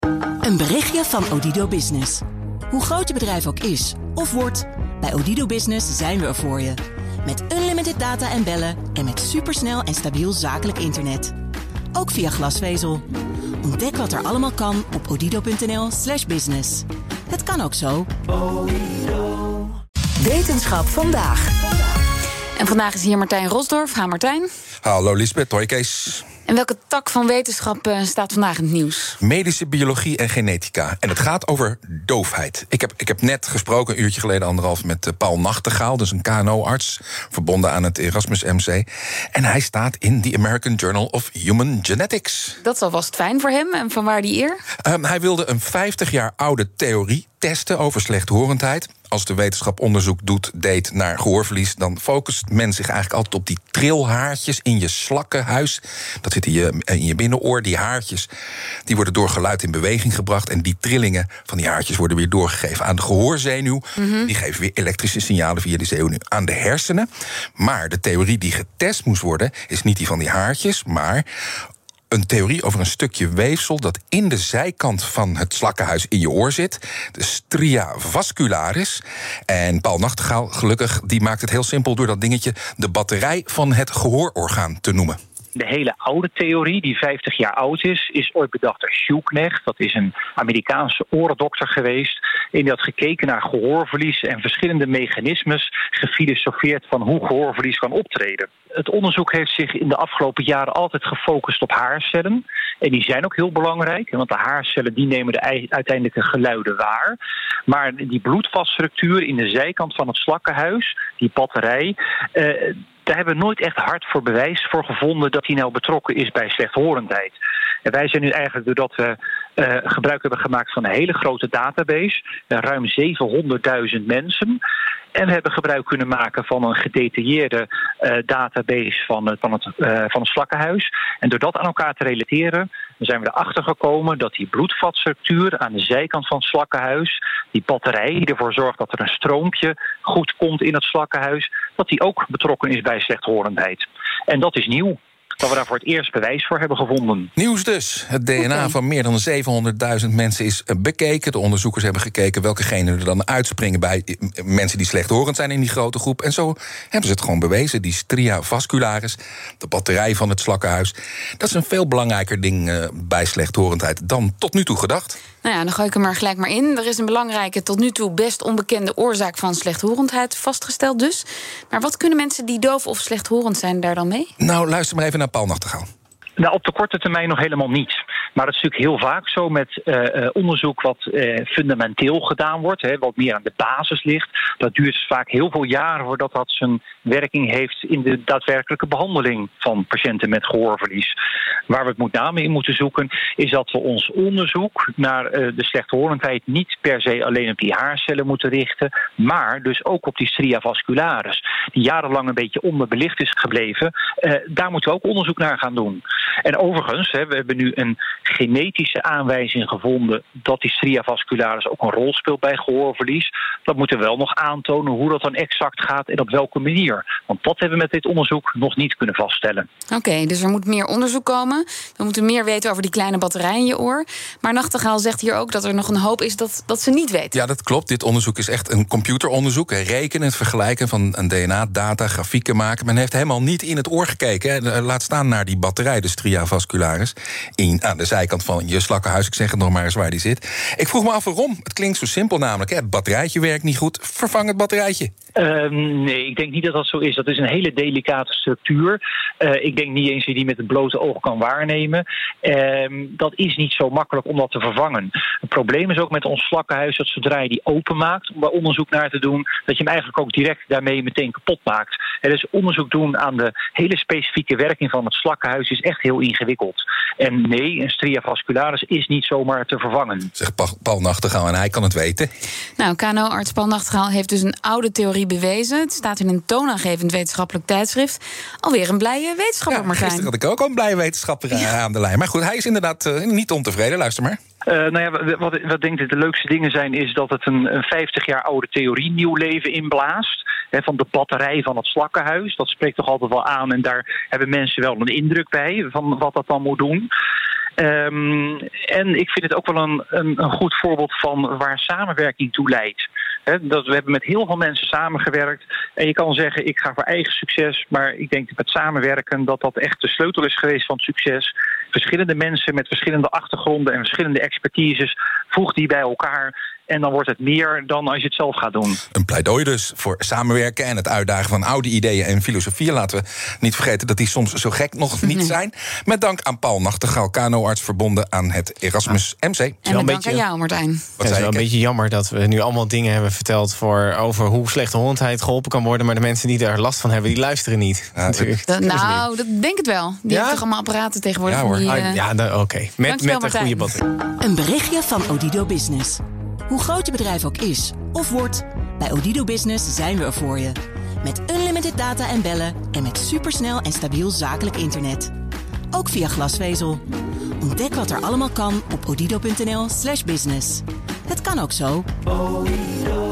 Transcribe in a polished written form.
Een berichtje van Odido Business. Hoe groot je bedrijf ook is of wordt, bij Odido Business zijn we er voor je. Met unlimited data en bellen en met supersnel en stabiel zakelijk internet. Ook via glasvezel. Ontdek wat er allemaal kan op odido.nl/business. Het kan ook zo. Wetenschap vandaag. En vandaag is hier Martijn Rosdorff. Ha, Martijn. Hallo Lisbeth, hoi Kees. En welke tak van wetenschap staat vandaag in het nieuws? Medische biologie en genetica. En het gaat over doofheid. Ik heb net gesproken, een uurtje geleden, anderhalf, met Paul Nachtegaal, dus een KNO-arts, verbonden aan het Erasmus MC. En hij staat in the American Journal of Human Genetics. Dat is alvast fijn voor hem. En vanwaar die eer? Hij wilde een 50 jaar oude theorie testen over slechthorendheid. Als de wetenschap onderzoek deed naar gehoorverlies, dan focust men zich eigenlijk altijd op die trilhaartjes in je slakkenhuis. Dat zit in je binnenoor. Die haartjes die worden door geluid in beweging gebracht. En die trillingen van die haartjes worden weer doorgegeven aan de gehoorzenuw. Die geven weer elektrische signalen via de zenuw aan de hersenen. Maar de theorie die getest moest worden, is niet die van die haartjes, maar een theorie over een stukje weefsel dat in de zijkant van het slakkenhuis in je oor zit. De stria vascularis. En Paul Nachtegaal, gelukkig, die maakt het heel simpel door dat dingetje de batterij van het gehoororgaan te noemen. De hele oude theorie, die 50 jaar oud is ooit bedacht door Shoeknecht. Dat is een Amerikaanse orendokter geweest. En die had gekeken naar gehoorverlies en verschillende mechanismes gefilosofeerd van hoe gehoorverlies kan optreden. Het onderzoek heeft zich in de afgelopen jaren altijd gefocust op haarcellen. En die zijn ook heel belangrijk, want de haarcellen die nemen de uiteindelijke geluiden waar. Maar die bloedvatstructuur in de zijkant van het slakkenhuis, die batterij, daar hebben we nooit echt hard voor bewijs voor gevonden dat die nou betrokken is bij slechthorendheid. En wij zijn nu eigenlijk, doordat we gebruik hebben gemaakt van een hele grote database, ruim 700.000 mensen. En we hebben gebruik kunnen maken van een gedetailleerde database van het slakkenhuis. En door dat aan elkaar te relateren, zijn we erachter gekomen dat die bloedvatstructuur aan de zijkant van het slakkenhuis, die batterij die ervoor zorgt dat er een stroompje goed komt in het slakkenhuis, dat die ook betrokken is bij slechthorendheid. En dat is nieuw. Dat we daar voor het eerst bewijs voor hebben gevonden. Nieuws dus. Het DNA van meer dan 700.000 mensen is bekeken. De onderzoekers hebben gekeken welke genen er dan uitspringen bij mensen die slechthorend zijn in die grote groep. En zo hebben ze het gewoon bewezen. Die stria vascularis, de batterij van het slakkenhuis, dat is een veel belangrijker ding bij slechthorendheid dan tot nu toe gedacht. Nou ja, dan gooi ik hem er gelijk maar in. Er is een belangrijke, tot nu toe best onbekende oorzaak van slechthorendheid vastgesteld dus. Maar wat kunnen mensen die doof of slechthorend zijn daar dan mee? Nou, luister maar even naar Paul Nachtegaal. Nou, op de korte termijn nog helemaal niet. Maar het is natuurlijk heel vaak zo met onderzoek wat fundamenteel gedaan wordt, wat meer aan de basis ligt. Dat duurt vaak heel veel jaren voordat dat zijn werking heeft in de daadwerkelijke behandeling van patiënten met gehoorverlies. Waar we het met name in moeten zoeken, is dat we ons onderzoek naar de slechthorendheid niet per se alleen op die haarcellen moeten richten, maar dus ook op die stria vascularis, die jarenlang een beetje onderbelicht is gebleven. Daar moeten we ook onderzoek naar gaan doen. En overigens, we hebben nu een genetische aanwijzing gevonden dat die stria vascularis ook een rol speelt bij gehoorverlies. Dat moeten we wel nog aantonen hoe dat dan exact gaat en op welke manier. Want dat hebben we met dit onderzoek nog niet kunnen vaststellen. Oké, dus er moet meer onderzoek komen. We moeten meer weten over die kleine batterij in je oor. Maar Nachtegaal zegt hier ook dat er nog een hoop is dat ze niet weten. Ja, dat klopt. Dit onderzoek is echt een computeronderzoek. Rekenen, het vergelijken van een DNA-data, grafieken maken. Men heeft helemaal niet in het oor gekeken. Laat staan naar die batterij, de stria vascularis, aan de zijkant van je slakkenhuis. Ik zeg het nog maar eens waar die zit. Ik vroeg me af waarom. Het klinkt zo simpel namelijk. Het batterijtje werkt niet goed. Vervang het batterijtje. Nee, ik denk niet dat dat zo is. Dat is een hele delicate structuur. Ik denk niet eens dat je die met het blote oog kan waarnemen. Dat is niet zo makkelijk om dat te vervangen. Het probleem is ook met ons slakkenhuis dat zodra je die openmaakt om daar onderzoek naar te doen, dat je hem eigenlijk ook direct daarmee meteen kapot maakt. Dus onderzoek doen aan de hele specifieke werking van het slakkenhuis is echt heel ingewikkeld. En nee, een stria vascularis is niet zomaar te vervangen. Zegt Paul Nachtegaal en hij kan het weten. Nou, KNO-arts Paul Nachtegaal heeft dus een oude theorie bewezen. Het staat in een toonaangevend wetenschappelijk tijdschrift. Alweer een blije wetenschapper, Martijn. Gisteren had ik ook al een blije wetenschapper aan de lijn. Maar goed, hij is inderdaad niet ontevreden. Luister maar. Wat denk ik de leukste dingen zijn, is dat het een 50 jaar oude theorie nieuw leven inblaast. Van de batterij van het slakkenhuis. Dat spreekt toch altijd wel aan en daar hebben mensen wel een indruk bij van wat dat dan moet doen. En ik vind het ook wel een goed voorbeeld van waar samenwerking toe leidt. We hebben met heel veel mensen samengewerkt. En je kan zeggen, ik ga voor eigen succes. Maar ik denk dat met samenwerken dat echt de sleutel is geweest van het succes. Verschillende mensen met verschillende achtergronden en verschillende expertises. Voeg die bij elkaar. En dan wordt het meer dan als je het zelf gaat doen. Een pleidooi dus voor samenwerken en het uitdagen van oude ideeën en filosofieën. Laten we niet vergeten dat die soms zo gek nog niet zijn. Met dank aan Paul Nachtegaal, KNO-arts verbonden aan het Erasmus MC. En met dank aan jou, Martijn. Het is wel een beetje jammer dat we nu allemaal dingen hebben verteld over hoe slechthoorendheid geholpen kan worden. Maar de mensen die er last van hebben, die luisteren niet. Ja, dat denk ik wel. Die hebben toch allemaal apparaten tegenwoordig. Ja, hoor. Oké. Met een goede batterij. Een berichtje van Odido Business. Hoe groot je bedrijf ook is of wordt, bij Odido Business zijn we er voor je. Met unlimited data en bellen en met supersnel en stabiel zakelijk internet. Ook via glasvezel. Ontdek wat er allemaal kan op odido.nl/business. Het kan ook zo.